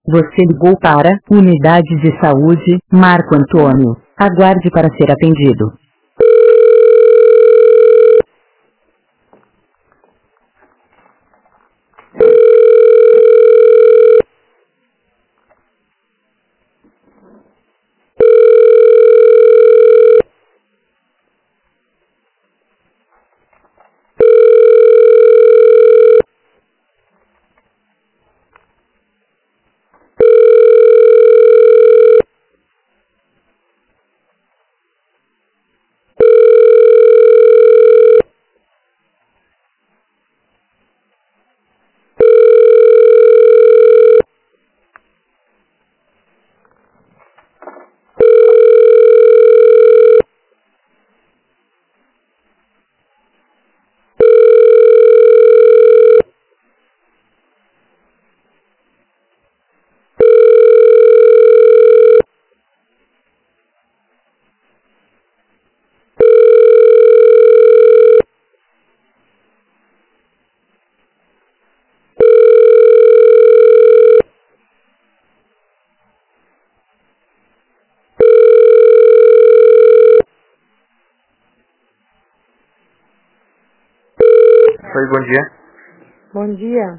Você ligou para Unidade de Saúde, Marco Antônio. Aguarde para ser atendido. Oi, bom dia. Bom dia.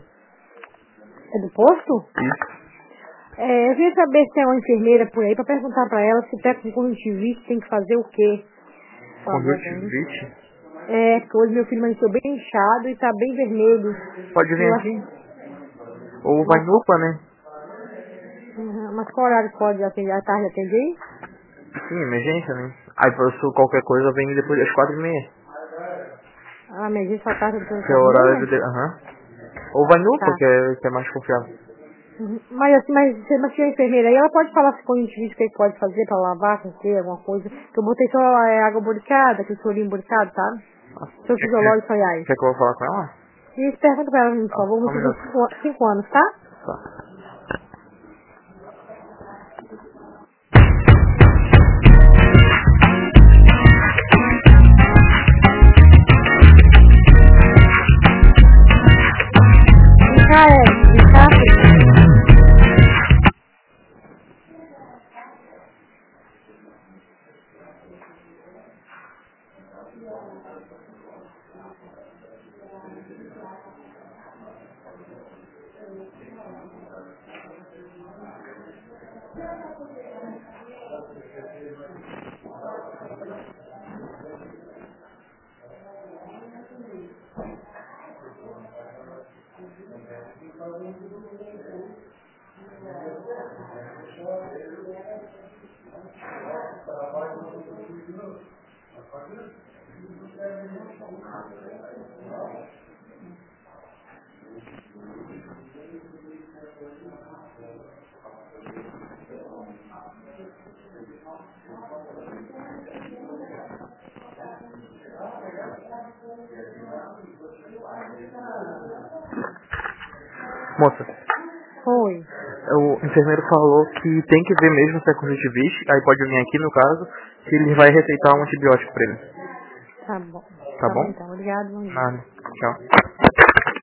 É do posto? Isso. Eu queria saber se tem uma enfermeira por aí para perguntar para ela se tá com conjuntivite tem que fazer o quê. Conjuntivite? Porque hoje meu filho amanheceu bem inchado e tá bem vermelho. Pode vir aqui. Ou vai no UPA, né? Mas qual horário pode atender? À tarde atender? Sim, emergência, né? Aí, se qualquer coisa, vem depois das 4h30. Ah, emergência à tarde Que é o horário de... Ou vai no UPA, Tá. que é mais confiável. Mas assim, mas se a enfermeira aí, ela pode falar se conjuntivite o que pode fazer para lavar, com que, alguma coisa. Que eu botei só água boricada, aquele sorinho boricado, tá? Seu fisiológico, aliás. Quer que eu vou falar com ela? E pergunta pra ela, por favor, meu Um filho minuto. tem 5 anos, tá? Tá. Vem cá, filho. Moça, Oi. o enfermeiro falou que tem que ver mesmo se é conjuntivite, aí pode vir aqui no caso, que ele vai receitar um antibiótico pra ele. Tá bom. Tá Tá bom bom? então. Obrigado, bom dia. Nada. Tchau.